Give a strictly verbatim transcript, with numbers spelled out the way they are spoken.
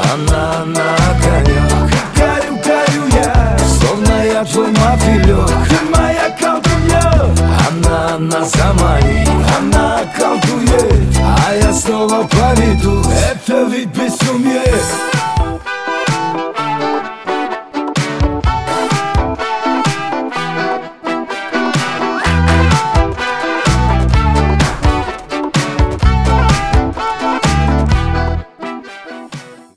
Она, она огонек. Горю, горю я, Словно я твой мотылек. ты моя колдунья. Она, она заманит, Она колдует, а я снова